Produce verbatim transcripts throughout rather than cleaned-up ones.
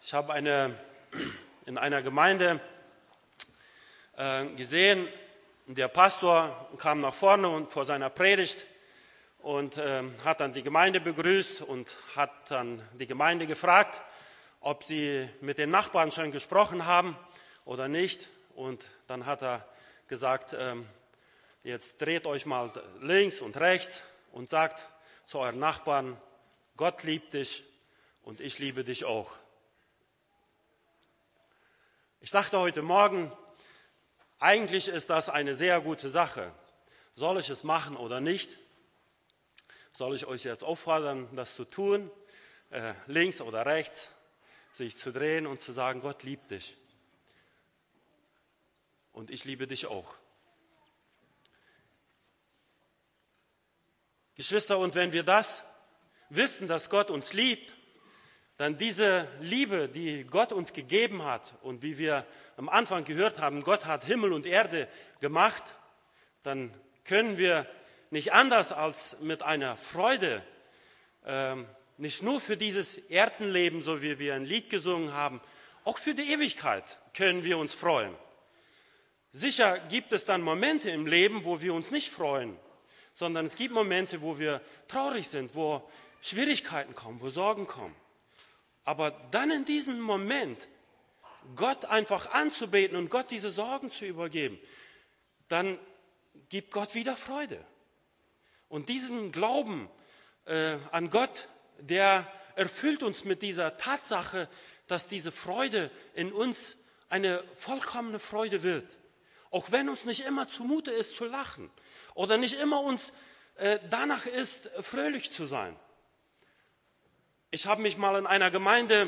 Ich habe eine, in einer Gemeinde äh, gesehen, der Pastor kam nach vorne und vor seiner Predigt und äh, hat dann die Gemeinde begrüßt und hat dann die Gemeinde gefragt, ob sie mit den Nachbarn schon gesprochen haben oder nicht. Und dann hat er gesagt, äh, jetzt dreht euch mal links und rechts und sagt zu euren Nachbarn, Gott liebt dich und ich liebe dich auch. Ich dachte heute Morgen, eigentlich ist das eine sehr gute Sache. Soll ich es machen oder nicht? Soll ich euch jetzt auffordern, das zu tun, äh, links oder rechts, sich zu drehen und zu sagen, Gott liebt dich. Und ich liebe dich auch. Geschwister, und wenn wir das wissen, dass Gott uns liebt, dann diese Liebe, die Gott uns gegeben hat und wie wir am Anfang gehört haben, Gott hat Himmel und Erde gemacht, dann können wir nicht anders als mit einer Freude, ähm, nicht nur für dieses Erdenleben, so wie wir ein Lied gesungen haben, auch für die Ewigkeit können wir uns freuen. Sicher gibt es dann Momente im Leben, wo wir uns nicht freuen, sondern es gibt Momente, wo wir traurig sind, wo Schwierigkeiten kommen, wo Sorgen kommen. Aber dann in diesem Moment Gott einfach anzubeten und Gott diese Sorgen zu übergeben, dann gibt Gott wieder Freude. Und diesen Glauben äh, an Gott, der erfüllt uns mit dieser Tatsache, dass diese Freude in uns eine vollkommene Freude wird. Auch wenn uns nicht immer zumute ist zu lachen oder nicht immer uns äh, danach ist, fröhlich zu sein. Ich habe mich mal in einer Gemeinde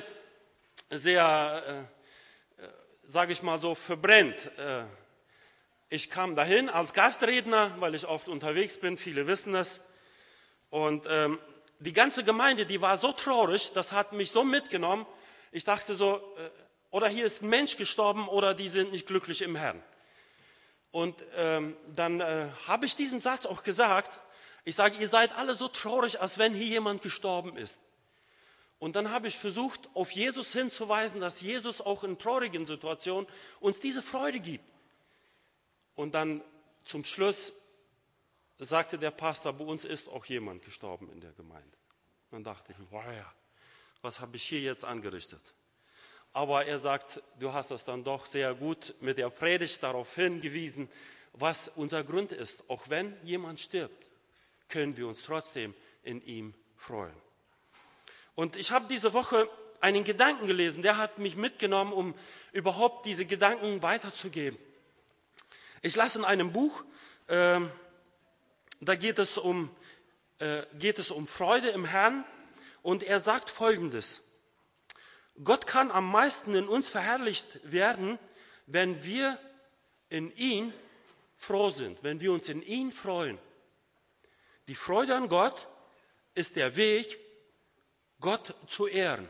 sehr, äh, sage ich mal so, verbrennt. Äh, ich kam dahin als Gastredner, weil ich oft unterwegs bin, viele wissen es. Und ähm, die ganze Gemeinde, die war so traurig, das hat mich so mitgenommen. Ich dachte so, äh, oder hier ist ein Mensch gestorben oder die sind nicht glücklich im Herrn. Und ähm, dann äh, habe ich diesen Satz auch gesagt. Ich sage, ihr seid alle so traurig, als wenn hier jemand gestorben ist. Und dann habe ich versucht, auf Jesus hinzuweisen, dass Jesus auch in traurigen Situationen uns diese Freude gibt. Und dann zum Schluss sagte der Pastor, bei uns ist auch jemand gestorben in der Gemeinde. Dann dachte ich, wow, was habe ich hier jetzt angerichtet? Aber er sagt, du hast das dann doch sehr gut mit der Predigt darauf hingewiesen, was unser Grund ist. Auch wenn jemand stirbt, können wir uns trotzdem in ihm freuen. Und ich habe diese Woche einen Gedanken gelesen, der hat mich mitgenommen, um überhaupt diese Gedanken weiterzugeben. Ich las in einem Buch, äh, da geht es, um, äh, geht es um Freude im Herrn und er sagt Folgendes. Gott kann am meisten in uns verherrlicht werden, wenn wir in ihn froh sind, wenn wir uns in ihn freuen. Die Freude an Gott ist der Weg, Gott zu ehren.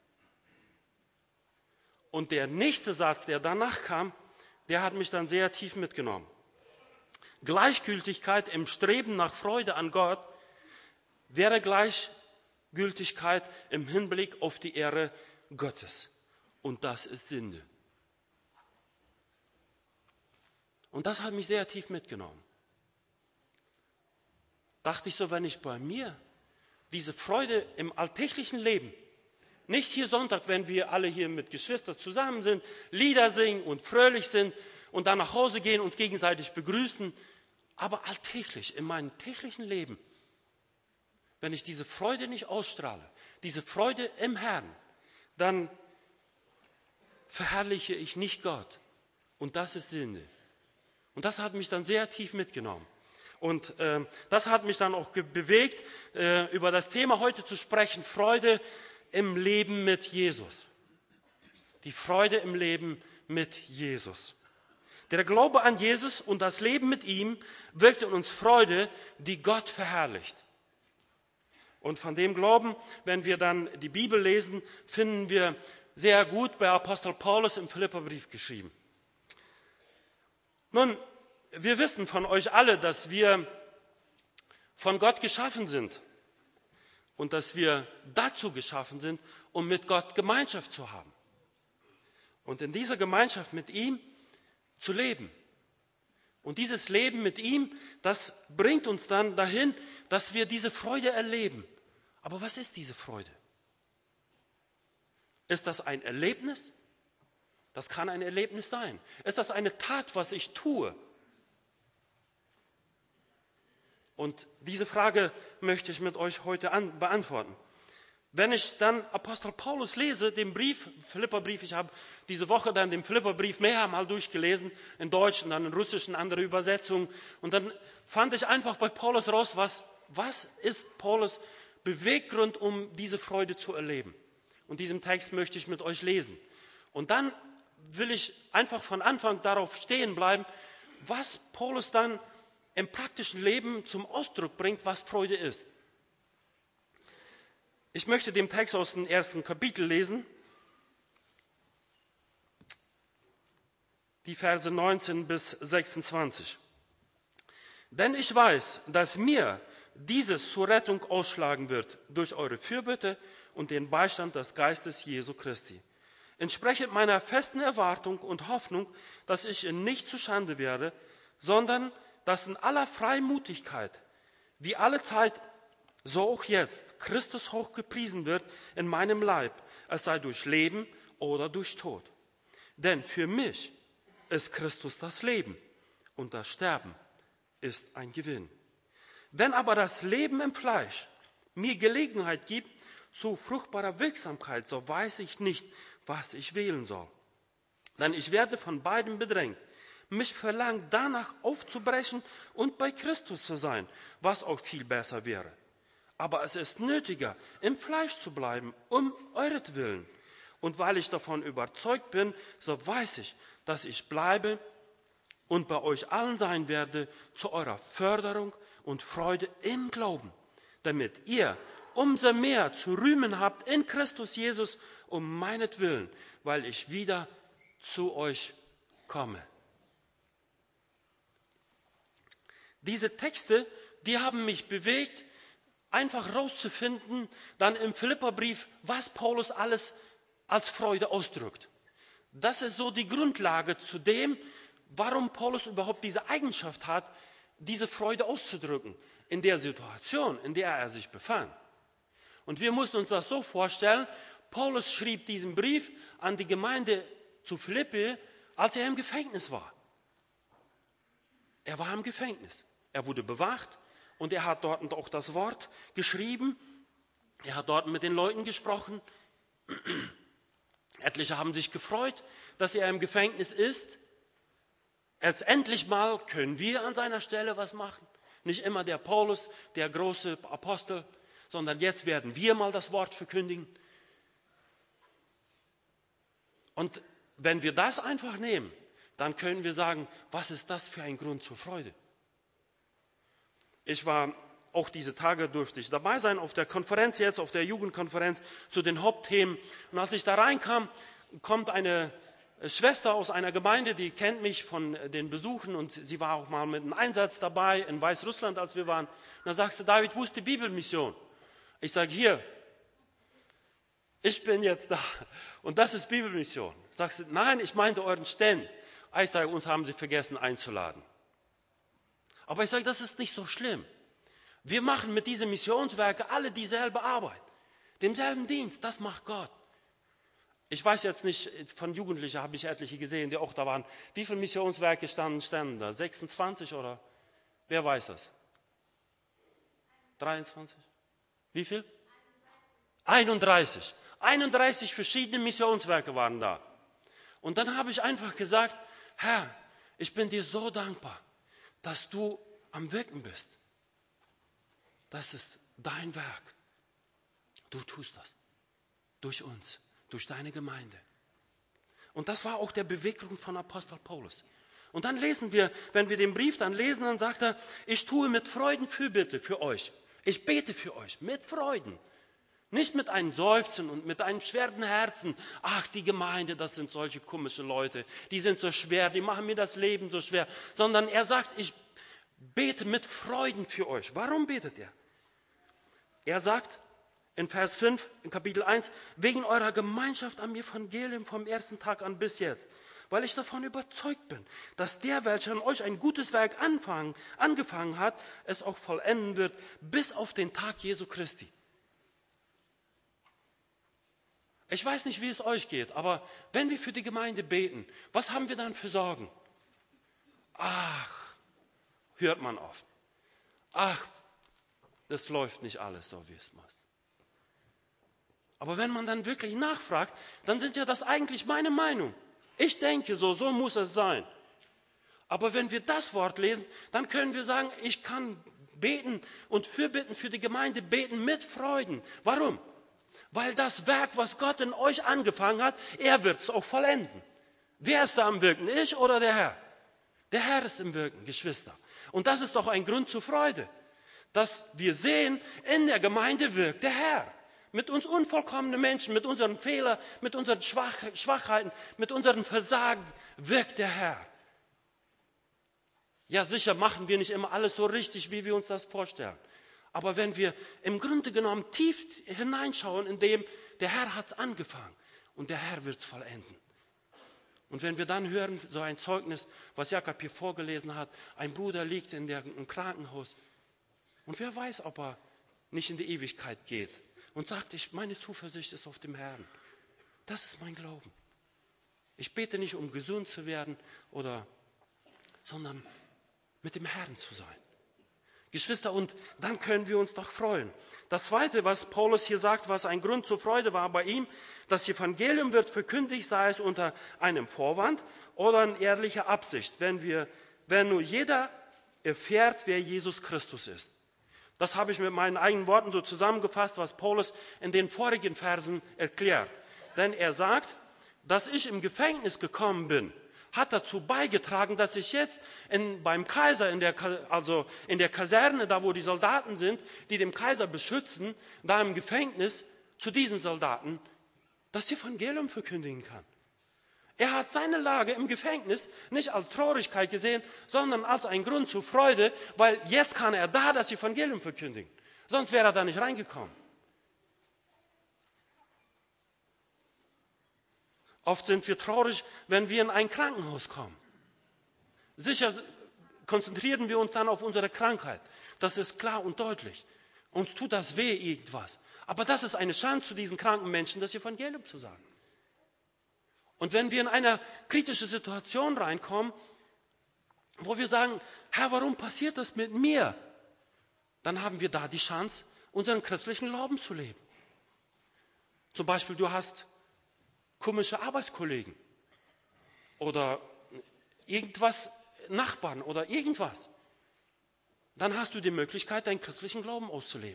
Und der nächste Satz, der danach kam, der hat mich dann sehr tief mitgenommen. Gleichgültigkeit im Streben nach Freude an Gott wäre Gleichgültigkeit im Hinblick auf die Ehre Gottes. Und das ist Sünde. Und das hat mich sehr tief mitgenommen. Dachte ich so, wenn ich bei mir diese Freude im alltäglichen Leben, nicht hier Sonntag, wenn wir alle hier mit Geschwistern zusammen sind, Lieder singen und fröhlich sind und dann nach Hause gehen, uns gegenseitig begrüßen, aber alltäglich, in meinem täglichen Leben, wenn ich diese Freude nicht ausstrahle, diese Freude im Herrn, dann verherrliche ich nicht Gott. Und das ist Sünde. Und das hat mich dann sehr tief mitgenommen. Und äh, das hat mich dann auch bewegt, äh, über das Thema heute zu sprechen, Freude im Leben mit Jesus. Die Freude im Leben mit Jesus. Der Glaube an Jesus und das Leben mit ihm wirkt in uns Freude, die Gott verherrlicht. Und von dem Glauben, wenn wir dann die Bibel lesen, finden wir sehr gut bei Apostel Paulus im Philipperbrief geschrieben. Nun, wir wissen von euch alle, dass wir von Gott geschaffen sind. und dass wir dazu geschaffen sind, um mit Gott Gemeinschaft zu haben. Und in dieser Gemeinschaft mit ihm zu leben. Und dieses Leben mit ihm, das bringt uns dann dahin, dass wir diese Freude erleben. Aber was ist diese Freude? Ist das ein Erlebnis? Das kann ein Erlebnis sein. Ist das eine Tat, was ich tue? Und diese Frage möchte ich mit euch heute an, beantworten. Wenn ich dann Apostel Paulus lese, den Brief, Philipperbrief, ich habe diese Woche dann den Philipperbrief mehrmals durchgelesen, in Deutsch und dann in Russisch, in andere Übersetzungen. Und dann fand ich einfach bei Paulus raus, was, was ist Paulus Beweggrund, um diese Freude zu erleben. Und diesen Text möchte ich mit euch lesen. Und dann will ich einfach von Anfang darauf stehen bleiben, was Paulus dann im praktischen Leben zum Ausdruck bringt, was Freude ist. Ich möchte den Text aus dem ersten Kapitel lesen, die Verse neunzehn bis sechsundzwanzig. Denn ich weiß, dass mir dieses zur Rettung ausschlagen wird durch eure Fürbitte und den Beistand des Geistes Jesu Christi. Entsprechend meiner festen Erwartung und Hoffnung, dass ich in nicht zustande werde, sondern dass in aller Freimutigkeit, wie alle Zeit, so auch jetzt, Christus hoch gepriesen wird in meinem Leib, es sei durch Leben oder durch Tod. Denn für mich ist Christus das Leben und das Sterben ist ein Gewinn. Wenn aber das Leben im Fleisch mir Gelegenheit gibt zu fruchtbarer Wirksamkeit, so weiß ich nicht, was ich wählen soll. Denn ich werde von beidem bedrängt. Mich verlangt danach aufzubrechen und bei Christus zu sein, was auch viel besser wäre. Aber es ist nötiger, im Fleisch zu bleiben, um euretwillen. Und weil ich davon überzeugt bin, so weiß ich, dass ich bleibe und bei euch allen sein werde zu eurer Förderung und Freude im Glauben, damit ihr umso mehr zu rühmen habt in Christus Jesus um meinetwillen, weil ich wieder zu euch komme. Diese Texte, die haben mich bewegt, einfach rauszufinden, dann im Philipperbrief, was Paulus alles als Freude ausdrückt. Das ist so die Grundlage zu dem, warum Paulus überhaupt diese Eigenschaft hat, diese Freude auszudrücken in der Situation, in der er sich befand. Und wir mussten uns das so vorstellen, Paulus schrieb diesen Brief an die Gemeinde zu Philippi, als er im Gefängnis war. Er war im Gefängnis. Er wurde bewacht und er hat dort auch das Wort geschrieben. Er hat dort mit den Leuten gesprochen. Etliche haben sich gefreut, dass er im Gefängnis ist. Jetzt endlich mal können wir an seiner Stelle was machen. Nicht immer der Paulus, der große Apostel, sondern jetzt werden wir mal das Wort verkündigen. Und wenn wir das einfach nehmen, dann können wir sagen, was ist das für ein Grund zur Freude? Ich war auch diese Tage, durfte ich dabei sein auf der Konferenz jetzt, auf der Jugendkonferenz zu den Hauptthemen. Und als ich da reinkam, kommt eine Schwester aus einer Gemeinde, die kennt mich von den Besuchen und sie war auch mal mit einem Einsatz dabei in Weißrussland, als wir waren. Und dann sagt sie, David, wo ist die Bibelmission? Ich sage, hier, ich bin jetzt da und das ist Bibelmission. Sagt sie, nein, ich meinte euren Stand. Ich sage, uns haben sie vergessen einzuladen. Aber ich sage, das ist nicht so schlimm. Wir machen mit diesen Missionswerken alle dieselbe Arbeit, denselben Dienst, das macht Gott. Ich weiß jetzt nicht, von Jugendlichen habe ich etliche gesehen, die auch da waren. Wie viele Missionswerke standen, standen da? sechsundzwanzig oder? Wer weiß das? dreiundzwanzig? Wie viel? einunddreißig. einunddreißig verschiedene Missionswerke waren da. Und dann habe ich einfach gesagt, Herr, ich bin dir so dankbar, dass du am Wirken bist. Das ist dein Werk. Du tust das. Durch uns, durch deine Gemeinde. Und das war auch der Beweggrund von Apostel Paulus. Und dann lesen wir, wenn wir den Brief dann lesen, dann sagt er, ich tue mit Freuden Fürbitte für euch. Ich bete für euch mit Freuden. Nicht mit einem Seufzen und mit einem schweren Herzen. Ach, die Gemeinde, das sind solche komische Leute. Die sind so schwer, die machen mir das Leben so schwer. Sondern er sagt, ich bete mit Freuden für euch. Warum betet er? Er sagt, in Vers fünf, in Kapitel eins, wegen eurer Gemeinschaft am Evangelium vom ersten Tag an bis jetzt, weil ich davon überzeugt bin, dass der, welcher an euch ein gutes Werk anfangen, angefangen hat, es auch vollenden wird, bis auf den Tag Jesu Christi. Ich weiß nicht, wie es euch geht, aber wenn wir für die Gemeinde beten, was haben wir dann für Sorgen? Ach, hört man oft. Ach, das läuft nicht alles so, wie es muss. Aber wenn man dann wirklich nachfragt, dann sind ja das eigentlich meine Meinung. Ich denke so, so muss es sein. Aber wenn wir das Wort lesen, dann können wir sagen, ich kann beten und fürbitten für die Gemeinde, beten mit Freuden. Warum? Weil das Werk, was Gott in euch angefangen hat, er wird es auch vollenden. Wer ist da am Wirken? Ich oder der Herr? Der Herr ist im Wirken, Geschwister. Und das ist doch ein Grund zur Freude, dass wir sehen, in der Gemeinde wirkt der Herr. Mit uns unvollkommenen Menschen, mit unseren Fehlern, mit unseren Schwach Schwachheiten, mit unseren Versagen wirkt der Herr. Ja, sicher machen wir nicht immer alles so richtig, wie wir uns das vorstellen. Aber wenn wir im Grunde genommen tief hineinschauen, in dem der Herr hat es angefangen und der Herr wird es vollenden. Und wenn wir dann hören, so ein Zeugnis, was Jakob hier vorgelesen hat, ein Bruder liegt in der, im Krankenhaus und wer weiß, ob er nicht in die Ewigkeit geht und sagt, ich, meine Zuversicht ist auf dem Herrn. Das ist mein Glauben. Ich bete nicht, um gesund zu werden, oder, sondern mit dem Herrn zu sein. Geschwister, und dann können wir uns doch freuen. Das Zweite, was Paulus hier sagt, was ein Grund zur Freude war bei ihm, das Evangelium wird verkündigt, sei es unter einem Vorwand oder in ehrlicher Absicht, wenn, wir, wenn nur jeder erfährt, wer Jesus Christus ist. Das habe ich mit meinen eigenen Worten so zusammengefasst, was Paulus in den vorigen Versen erklärt. Denn er sagt, dass ich im Gefängnis gekommen bin, hat dazu beigetragen, dass ich jetzt in, beim Kaiser, in der, also in der Kaserne, da wo die Soldaten sind, die den Kaiser beschützen, da im Gefängnis zu diesen Soldaten das Evangelium verkündigen kann. Er hat seine Lage im Gefängnis nicht als Traurigkeit gesehen, sondern als einen Grund zur Freude, weil jetzt kann er da das Evangelium verkündigen. Sonst wäre er da nicht reingekommen. Oft sind wir traurig, wenn wir in ein Krankenhaus kommen. Sicher konzentrieren wir uns dann auf unsere Krankheit. Das ist klar und deutlich. Uns tut das weh, irgendwas. Aber das ist eine Chance, zu diesen kranken Menschen das Evangelium zu sagen. Und wenn wir in eine kritische Situation reinkommen, wo wir sagen, Herr, warum passiert das mit mir? Dann haben wir da die Chance, unseren christlichen Glauben zu leben. Zum Beispiel, du hast komische Arbeitskollegen oder irgendwas, Nachbarn oder irgendwas. Dann hast du die Möglichkeit, deinen christlichen Glauben auszuleben.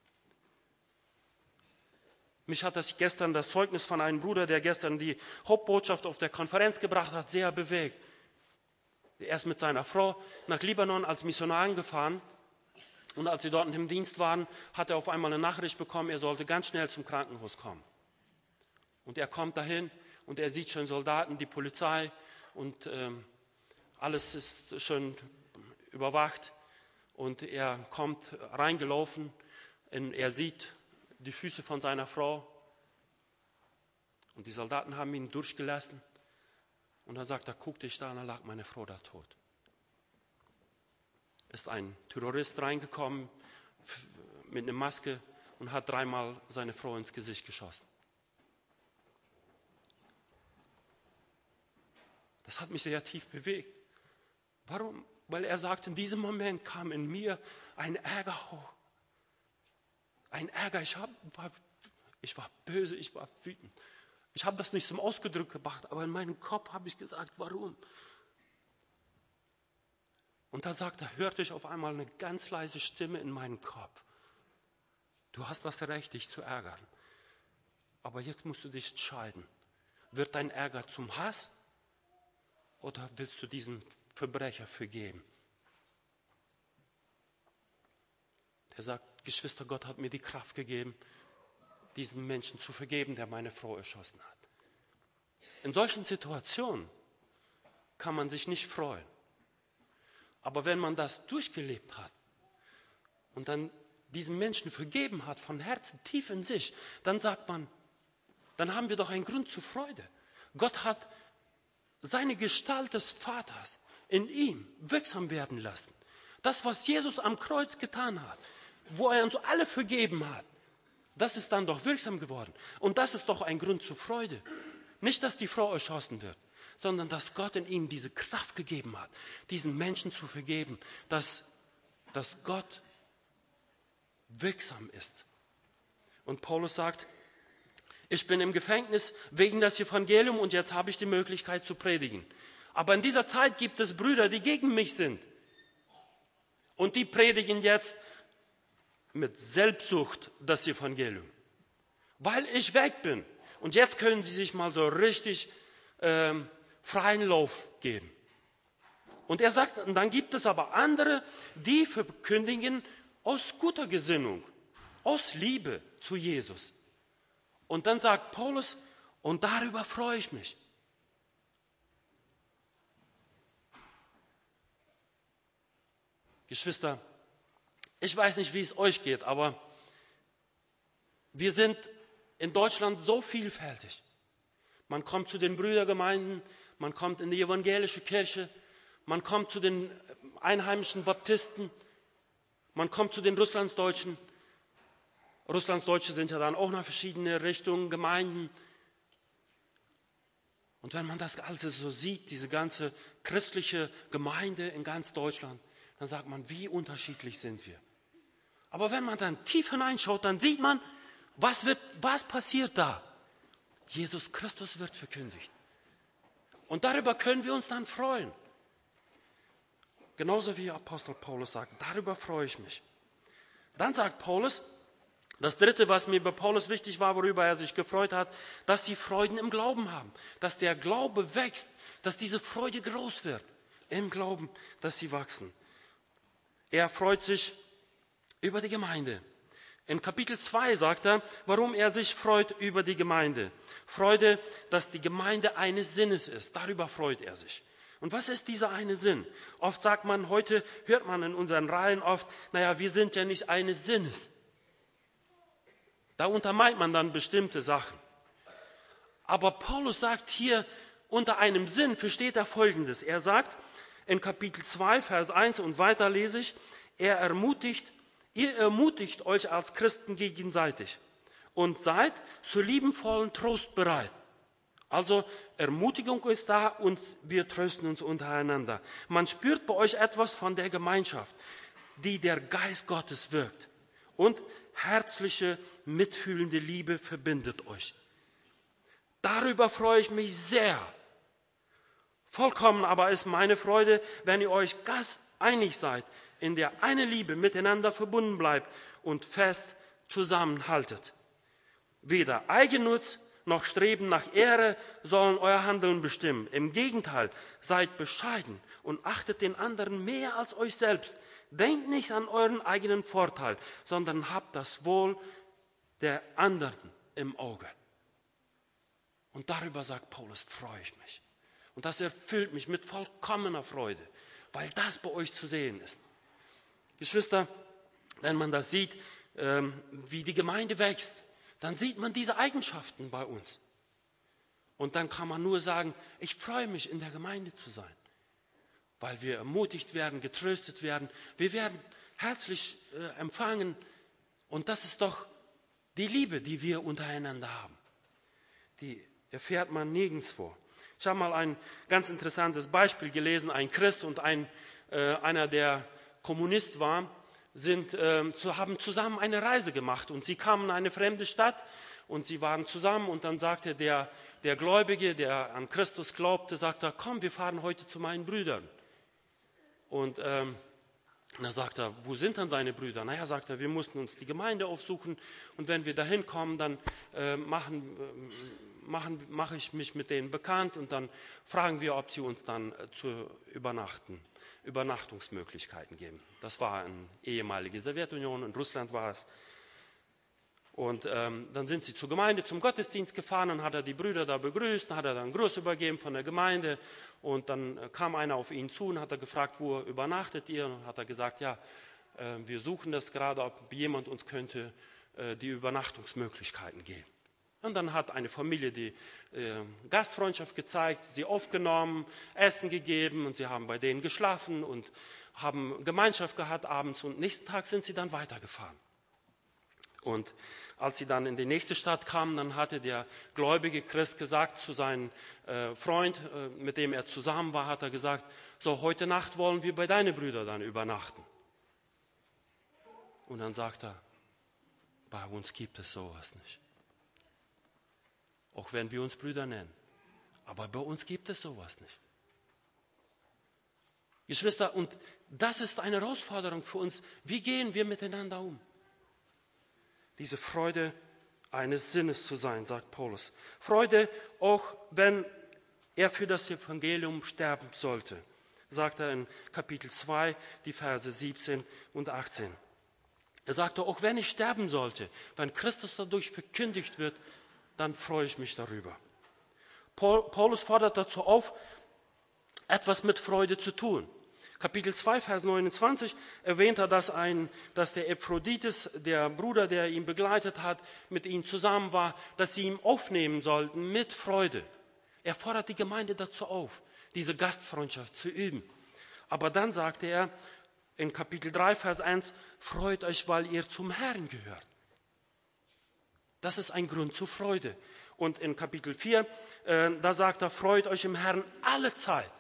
Mich hat das gestern, das Zeugnis von einem Bruder, der gestern die Hauptbotschaft auf der Konferenz gebracht hat, sehr bewegt. Er ist mit seiner Frau nach Libanon als Missionar gefahren und als sie dort im Dienst waren, hat er auf einmal eine Nachricht bekommen, er sollte ganz schnell zum Krankenhaus kommen. Und er kommt dahin und er sieht schon Soldaten, die Polizei und ähm, alles ist schon überwacht. Und er kommt reingelaufen und er sieht die Füße von seiner Frau. Und die Soldaten haben ihn durchgelassen. Und er sagt, da guckte ich da und da lag meine Frau da tot. Ist ein Terrorist reingekommen mit einer Maske und hat dreimal seine Frau ins Gesicht geschossen. Das hat mich sehr tief bewegt. Warum? Weil er sagt, in diesem Moment kam in mir ein Ärger hoch. Ein Ärger, ich, hab, war, ich war böse, ich war wütend. Ich habe das nicht zum Ausdruck gebracht, aber in meinem Kopf habe ich gesagt, warum? Und da sagt er, hörte ich auf einmal eine ganz leise Stimme in meinem Kopf. Du hast das Recht, dich zu ärgern. Aber jetzt musst du dich entscheiden. Wird dein Ärger zum Hass? Oder willst du diesen Verbrecher vergeben? Der sagt, Geschwister, Gott hat mir die Kraft gegeben, diesen Menschen zu vergeben, der meine Frau erschossen hat. In solchen Situationen kann man sich nicht freuen. Aber wenn man das durchgelebt hat und dann diesen Menschen vergeben hat, von Herzen tief in sich, dann sagt man, dann haben wir doch einen Grund zur Freude. Gott hat seine Gestalt des Vaters in ihm wirksam werden lassen. Das, was Jesus am Kreuz getan hat, wo er uns alle vergeben hat, das ist dann doch wirksam geworden. Und das ist doch ein Grund zur Freude. Nicht, dass die Frau erschossen wird, sondern dass Gott in ihm diese Kraft gegeben hat, diesen Menschen zu vergeben, dass, dass Gott wirksam ist. Und Paulus sagt, ich bin im Gefängnis wegen des Evangeliums und jetzt habe ich die Möglichkeit zu predigen. Aber in dieser Zeit gibt es Brüder, die gegen mich sind. Und die predigen jetzt mit Selbstsucht das Evangelium. Weil ich weg bin. Und jetzt können sie sich mal so richtig ähm, freien Lauf geben. Und er sagt, und dann gibt es aber andere, die verkündigen aus guter Gesinnung, aus Liebe zu Jesus. Und dann sagt Paulus, und darüber freue ich mich. Geschwister, ich weiß nicht, wie es euch geht, aber wir sind in Deutschland so vielfältig. Man kommt zu den Brüdergemeinden, man kommt in die evangelische Kirche, man kommt zu den einheimischen Baptisten, man kommt zu den Russlandsdeutschen. Russlandsdeutsche sind ja dann auch noch verschiedene Richtungen, Gemeinden. Und wenn man das also so sieht, diese ganze christliche Gemeinde in ganz Deutschland, dann sagt man, wie unterschiedlich sind wir. Aber wenn man dann tief hineinschaut, dann sieht man, was, wird, was passiert da? Jesus Christus wird verkündigt. Und darüber können wir uns dann freuen. Genauso wie Apostel Paulus sagt, darüber freue ich mich. Dann sagt Paulus, das Dritte, was mir bei Paulus wichtig war, worüber er sich gefreut hat, dass sie Freuden im Glauben haben, dass der Glaube wächst, dass diese Freude groß wird im Glauben, dass sie wachsen. Er freut sich über die Gemeinde. In Kapitel zwei sagt er, warum er sich freut über die Gemeinde. Freude, dass die Gemeinde eines Sinnes ist. Darüber freut er sich. Und was ist dieser eine Sinn? Oft sagt man, heute hört man in unseren Reihen oft, naja, wir sind ja nicht eines Sinnes. Da untermeint man dann bestimmte Sachen. Aber Paulus sagt hier, unter einem Sinn versteht er Folgendes. Er sagt in Kapitel zwei, Vers eins und weiter lese ich, er ermutigt, ihr ermutigt euch als Christen gegenseitig und seid zu liebenvollen Trost bereit. Also Ermutigung ist da und wir trösten uns untereinander. Man spürt bei euch etwas von der Gemeinschaft, die der Geist Gottes wirkt. Und herzliche, mitfühlende Liebe verbindet euch. Darüber freue ich mich sehr. Vollkommen aber ist meine Freude, wenn ihr euch ganz einig seid, in der eine Liebe miteinander verbunden bleibt und fest zusammenhaltet. Weder Eigennutz noch Streben nach Ehre sollen euer Handeln bestimmen. Im Gegenteil, seid bescheiden und achtet den anderen mehr als euch selbst. Denkt nicht an euren eigenen Vorteil, sondern habt das Wohl der anderen im Auge. Und darüber, sagt Paulus, freue ich mich. Und das erfüllt mich mit vollkommener Freude, weil das bei euch zu sehen ist. Geschwister, wenn man das sieht, wie die Gemeinde wächst, dann sieht man diese Eigenschaften bei uns. Und dann kann man nur sagen, ich freue mich, in der Gemeinde zu sein. Weil wir ermutigt werden, getröstet werden. Wir werden herzlich äh, empfangen. Und das ist doch die Liebe, die wir untereinander haben. Die erfährt man nirgendwo. Ich habe mal ein ganz interessantes Beispiel gelesen. Ein Christ und ein, äh, einer, der Kommunist war, sind, äh, zu, haben zusammen eine Reise gemacht. Und sie kamen in eine fremde Stadt und sie waren zusammen. Und dann sagte der, der Gläubige, der an Christus glaubte, sagte, komm, wir fahren heute zu meinen Brüdern. Und ähm, dann sagt er, wo sind dann deine Brüder? Naja, sagt er, wir mussten uns die Gemeinde aufsuchen und wenn wir dahin kommen, dann äh, machen, äh, machen, mache ich mich mit denen bekannt und dann fragen wir, ob sie uns dann äh, zu übernachten, Übernachtungsmöglichkeiten geben. Das war eine ehemalige Sowjetunion, in Russland war es. Und ähm, dann sind sie zur Gemeinde, zum Gottesdienst gefahren, dann hat er die Brüder da begrüßt, dann hat er dann einen Gruß übergeben von der Gemeinde und dann kam einer auf ihn zu und hat er gefragt, wo übernachtet ihr? Und hat er gesagt, ja, äh, wir suchen das gerade, ob jemand uns könnte äh, die Übernachtungsmöglichkeiten geben. Und dann hat eine Familie die äh, Gastfreundschaft gezeigt, sie aufgenommen, Essen gegeben und sie haben bei denen geschlafen und haben Gemeinschaft gehabt abends und nächsten Tag sind sie dann weitergefahren. Und als sie dann in die nächste Stadt kamen, dann hatte der gläubige Christ gesagt zu seinem äh, Freund, äh, mit dem er zusammen war, hat er gesagt, so heute Nacht wollen wir bei deinen Brüdern dann übernachten. Und dann sagt er, bei uns gibt es sowas nicht. Auch wenn wir uns Brüder nennen. Aber bei uns gibt es sowas nicht. Geschwister, und das ist eine Herausforderung für uns. Wie gehen wir miteinander um? Diese Freude eines Sinnes zu sein, sagt Paulus. Freude, auch wenn er für das Evangelium sterben sollte, sagt er in Kapitel zwei, die Verse siebzehn und achtzehn. Er sagte, auch wenn ich sterben sollte, wenn Christus dadurch verkündigt wird, dann freue ich mich darüber. Paulus fordert dazu auf, etwas mit Freude zu tun. Kapitel zwei, Vers neunundzwanzig erwähnt er, dass, ein, dass der Epaphroditus, der Bruder, der ihn begleitet hat, mit ihm zusammen war, dass sie ihn aufnehmen sollten mit Freude. Er fordert die Gemeinde dazu auf, diese Gastfreundschaft zu üben. Aber dann sagte er in Kapitel drei, Vers eins, freut euch, weil ihr zum Herrn gehört. Das ist ein Grund zur Freude. Und in Kapitel vier, äh, da sagt er, freut euch im Herrn alle Zeit.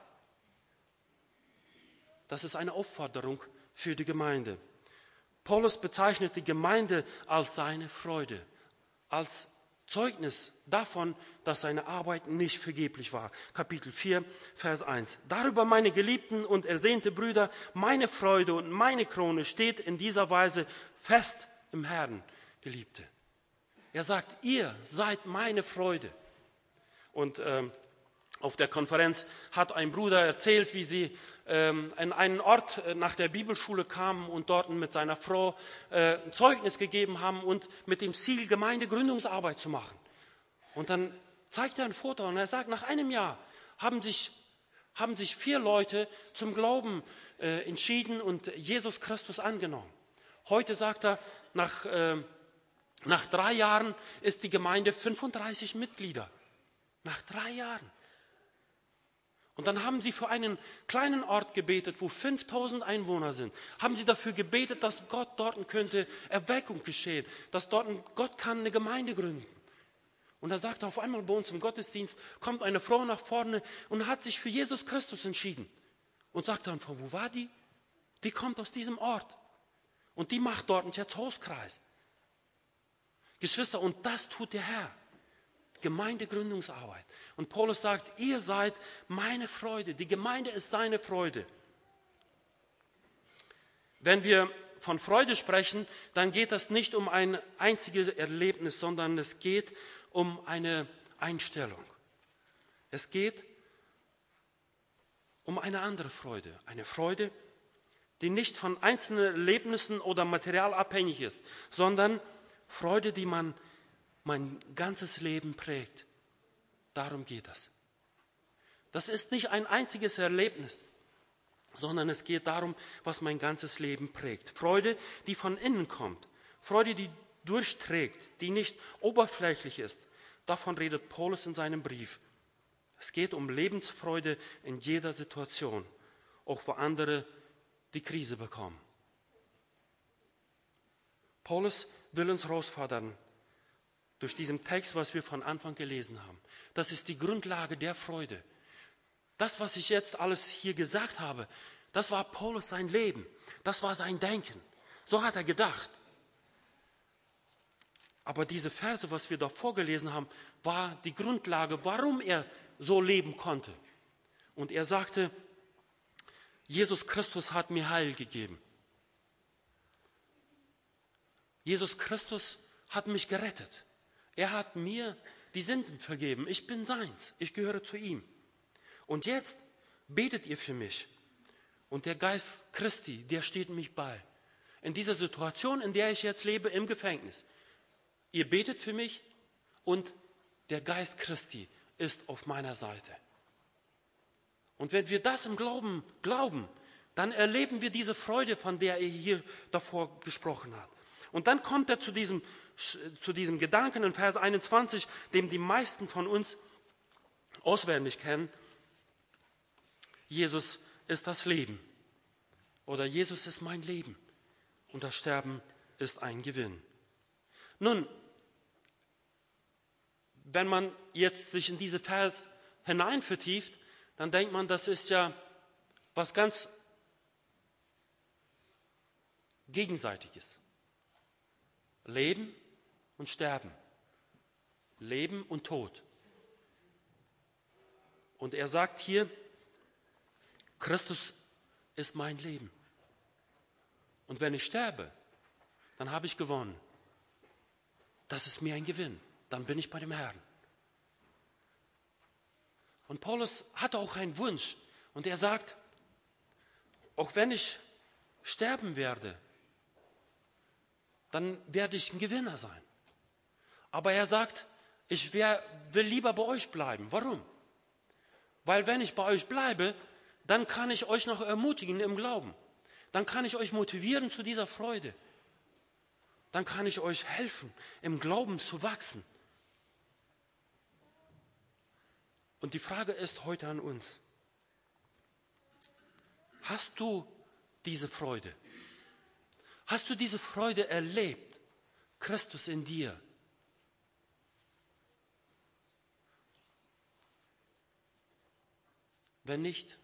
Das ist eine Aufforderung für die Gemeinde. Paulus bezeichnet die Gemeinde als seine Freude, als Zeugnis davon, dass seine Arbeit nicht vergeblich war. Kapitel vier, Vers eins. Darüber, meine geliebten und ersehnte Brüder, meine Freude und meine Krone steht in dieser Weise fest im Herrn, Geliebte. Er sagt, ihr seid meine Freude. Und ähm, auf der Konferenz hat ein Bruder erzählt, wie sie ähm, an einen Ort äh, nach der Bibelschule kamen und dort mit seiner Frau äh, ein Zeugnis gegeben haben und mit dem Ziel, Gemeindegründungsarbeit zu machen. Und dann zeigt er ein Foto und er sagt, nach einem Jahr haben sich, haben sich vier Leute zum Glauben äh, entschieden und Jesus Christus angenommen. Heute sagt er, nach, äh, nach drei Jahren ist die Gemeinde fünfunddreißig Mitglieder. Nach drei Jahren. Und dann haben sie für einen kleinen Ort gebetet, wo fünftausend Einwohner sind. Haben sie dafür gebetet, dass Gott dort könnte Erweckung geschehen, dass dort Gott kann eine Gemeinde gründen. Und da sagt er auf einmal bei uns im Gottesdienst, kommt eine Frau nach vorne und hat sich für Jesus Christus entschieden. Und sagt dann, von wo war die? Die kommt aus diesem Ort. Und die macht dort jetzt Hauskreis. Geschwister, und das tut der Herr. Gemeindegründungsarbeit. Und Paulus sagt, ihr seid meine Freude. Die Gemeinde ist seine Freude. Wenn wir von Freude sprechen, dann geht es nicht um ein einziges Erlebnis, sondern es geht um eine Einstellung. Es geht um eine andere Freude. Eine Freude, die nicht von einzelnen Erlebnissen oder Material abhängig ist, sondern Freude, die man mein ganzes Leben prägt. Darum geht es. Das ist nicht ein einziges Erlebnis, sondern es geht darum, was mein ganzes Leben prägt. Freude, die von innen kommt. Freude, die durchträgt, die nicht oberflächlich ist. Davon redet Paulus in seinem Brief. Es geht um Lebensfreude in jeder Situation, auch wo andere die Krise bekommen. Paulus will uns herausfordern, durch diesen Text, was wir von Anfang gelesen haben. Das ist die Grundlage der Freude. Das, was ich jetzt alles hier gesagt habe, das war Paulus sein Leben. Das war sein Denken. So hat er gedacht. Aber diese Verse, was wir da vorgelesen haben, war die Grundlage, warum er so leben konnte. Und er sagte, Jesus Christus hat mir Heil gegeben. Jesus Christus hat mich gerettet. Er hat mir die Sünden vergeben. Ich bin seins. Ich gehöre zu ihm. Und jetzt betet ihr für mich. Und der Geist Christi, der steht mich bei. In dieser Situation, in der ich jetzt lebe, im Gefängnis. Ihr betet für mich und der Geist Christi ist auf meiner Seite. Und wenn wir das im Glauben glauben, dann erleben wir diese Freude, von der er hier davor gesprochen hat. Und dann kommt er zu diesem, zu diesem Gedanken in Vers einundzwanzig, dem die meisten von uns auswendig kennen. Jesus ist das Leben. Oder Jesus ist mein Leben. Und das Sterben ist ein Gewinn. Nun, wenn man jetzt sich in diese Vers hinein vertieft, dann denkt man, das ist ja was ganz Gegenseitiges. Leben und Sterben. Leben und Tod. Und er sagt hier, Christus ist mein Leben. Und wenn ich sterbe, dann habe ich gewonnen. Das ist mir ein Gewinn. Dann bin ich bei dem Herrn. Und Paulus hatte auch einen Wunsch. Und er sagt, auch wenn ich sterben werde, dann werde ich ein Gewinner sein. Aber er sagt, ich wär, will lieber bei euch bleiben. Warum? Weil wenn ich bei euch bleibe, dann kann ich euch noch ermutigen im Glauben. Dann kann ich euch motivieren zu dieser Freude. Dann kann ich euch helfen, im Glauben zu wachsen. Und die Frage ist heute an uns. Hast du diese Freude? Hast du diese Freude erlebt? Christus in dir. Wenn nicht,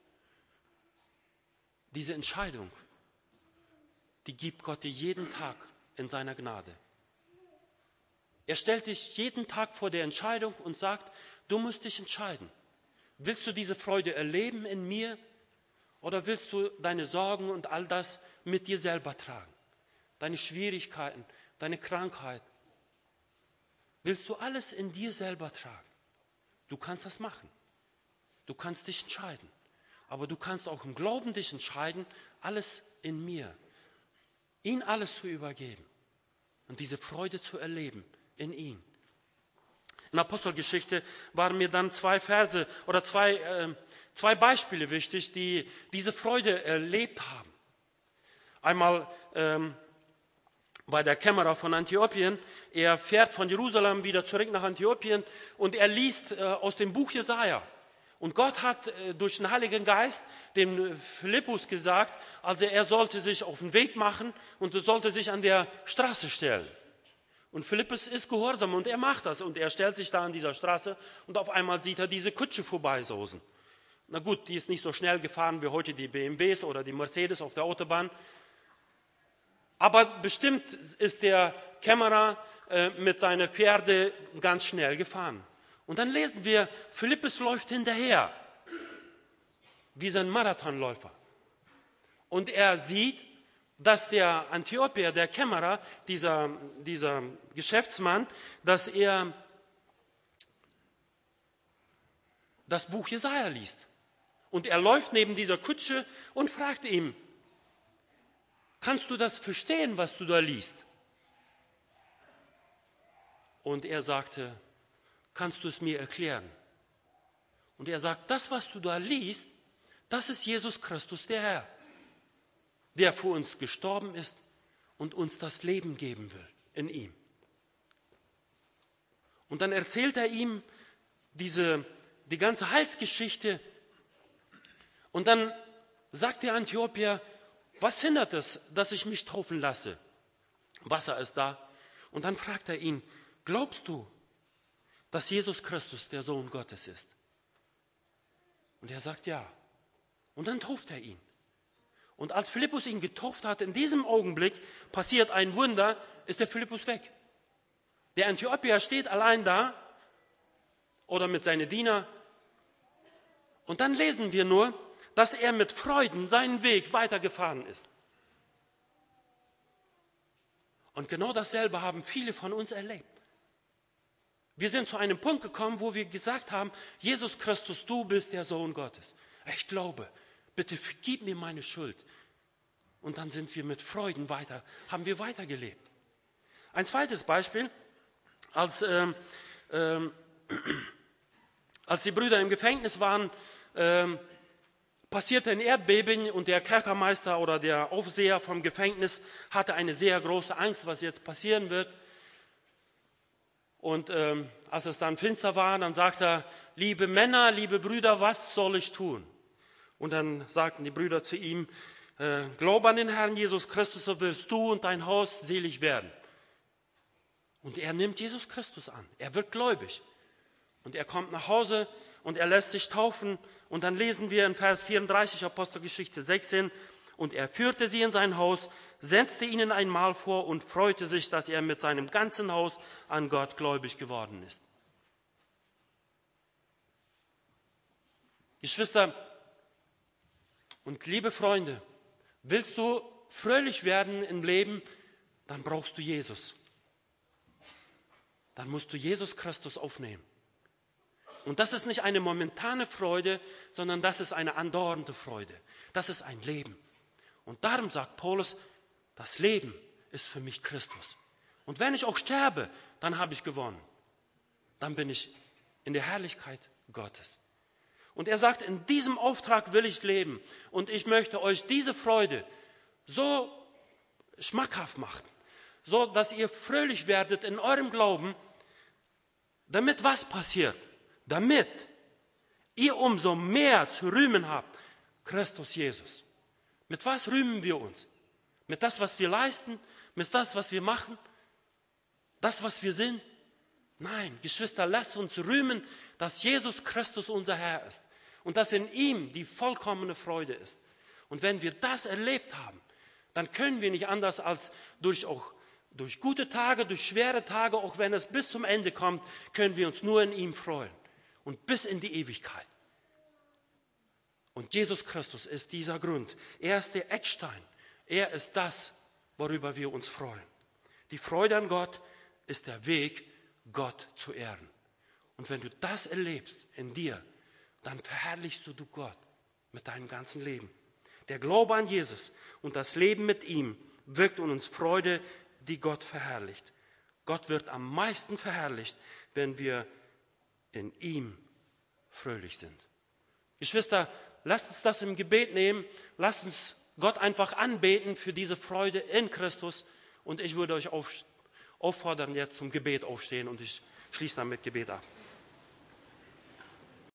diese Entscheidung, die gibt Gott dir jeden Tag in seiner Gnade. Er stellt dich jeden Tag vor der Entscheidung und sagt, du musst dich entscheiden. Willst du diese Freude erleben in mir oder willst du deine Sorgen und all das mit dir selber tragen? Deine Schwierigkeiten, deine Krankheit. Willst du alles in dir selber tragen? Du kannst das machen. Du kannst dich entscheiden. Aber du kannst auch im Glauben dich entscheiden, alles in mir, ihn alles zu übergeben und diese Freude zu erleben in ihm. In der Apostelgeschichte waren mir dann zwei Verse oder zwei, äh, zwei Beispiele wichtig, die diese Freude erlebt haben. Einmal ähm, bei der Kämmerer von Antiochien. Er fährt von Jerusalem wieder zurück nach Antiochien und er liest äh, aus dem Buch Jesaja. Und Gott hat äh, durch den Heiligen Geist dem Philippus gesagt, also er sollte sich auf den Weg machen und er sollte sich an der Straße stellen. Und Philippus ist gehorsam und er macht das. Und er stellt sich da an dieser Straße und auf einmal sieht er diese Kutsche vorbeisausen. Na gut, die ist nicht so schnell gefahren wie heute die B M Ws oder die Mercedes auf der Autobahn. Aber bestimmt ist der Kämmerer äh, mit seinen Pferden ganz schnell gefahren. Und dann lesen wir, Philippus läuft hinterher, wie sein Marathonläufer. Und er sieht, dass der Antiochier, der Kämmerer, dieser, dieser Geschäftsmann, dass er das Buch Jesaja liest. Und er läuft neben dieser Kutsche und fragt ihm, kannst du das verstehen, was du da liest? Und er sagte, kannst du es mir erklären? Und er sagt, das, was du da liest, das ist Jesus Christus, der Herr, der für uns gestorben ist und uns das Leben geben will in ihm. Und dann erzählt er ihm diese, die ganze Heilsgeschichte und dann sagt der Antiochier, was hindert es, dass ich mich taufen lasse? Wasser ist da. Und dann fragt er ihn, glaubst du, dass Jesus Christus der Sohn Gottes ist? Und er sagt ja. Und dann tauft er ihn. Und als Philippus ihn getauft hat, in diesem Augenblick passiert ein Wunder, ist der Philippus weg. Der Antiochier steht allein da oder mit seinen Dienern. Und dann lesen wir nur, dass er mit Freuden seinen Weg weitergefahren ist. Und genau dasselbe haben viele von uns erlebt. Wir sind zu einem Punkt gekommen, wo wir gesagt haben, Jesus Christus, du bist der Sohn Gottes. Ich glaube, bitte vergib mir meine Schuld. Und dann sind wir mit Freuden weiter, haben wir weitergelebt. Ein zweites Beispiel, als, ähm, ähm, als die Brüder im Gefängnis waren, ähm, passierte ein Erdbeben und der Kerkermeister oder der Aufseher vom Gefängnis hatte eine sehr große Angst, was jetzt passieren wird. Und ähm, als es dann finster war, dann sagt er, liebe Männer, liebe Brüder, was soll ich tun? Und dann sagten die Brüder zu ihm, äh, glaub an den Herrn Jesus Christus, so wirst du und dein Haus selig werden. Und er nimmt Jesus Christus an, er wird gläubig. Und er kommt nach Hause und er lässt sich taufen. Und dann lesen wir in Vers vierunddreißig, Apostelgeschichte sechzehn, und er führte sie in sein Haus, setzte ihnen ein Mahl vor und freute sich, dass er mit seinem ganzen Haus an Gott gläubig geworden ist. Geschwister und liebe Freunde, willst du fröhlich werden im Leben, dann brauchst du Jesus. Dann musst du Jesus Christus aufnehmen. Und das ist nicht eine momentane Freude, sondern das ist eine andauernde Freude. Das ist ein Leben. Und darum sagt Paulus, das Leben ist für mich Christus. Und wenn ich auch sterbe, dann habe ich gewonnen. Dann bin ich in der Herrlichkeit Gottes. Und er sagt, in diesem Auftrag will ich leben. Und ich möchte euch diese Freude so schmackhaft machen, so dass ihr fröhlich werdet in eurem Glauben, damit was passiert? Damit ihr umso mehr zu rühmen habt, Christus Jesus. Mit was rühmen wir uns? Mit das, was wir leisten? Mit das, was wir machen? Das, was wir sind? Nein, Geschwister, lasst uns rühmen, dass Jesus Christus unser Herr ist und dass in ihm die vollkommene Freude ist. Und wenn wir das erlebt haben, dann können wir nicht anders als durch auch durch gute Tage, durch schwere Tage, auch wenn es bis zum Ende kommt, können wir uns nur in ihm freuen. Und bis in die Ewigkeit. Und Jesus Christus ist dieser Grund. Er ist der Eckstein. Er ist das, worüber wir uns freuen. Die Freude an Gott ist der Weg, Gott zu ehren. Und wenn du das erlebst in dir, dann verherrlichst du Gott mit deinem ganzen Leben. Der Glaube an Jesus und das Leben mit ihm wirkt in uns Freude, die Gott verherrlicht. Gott wird am meisten verherrlicht, wenn wir in ihm fröhlich sind. Geschwister, lasst uns das im Gebet nehmen. Lasst uns Gott einfach anbeten für diese Freude in Christus. Und ich würde euch auffordern, jetzt zum Gebet aufstehen und ich schließe dann mit Gebet ab.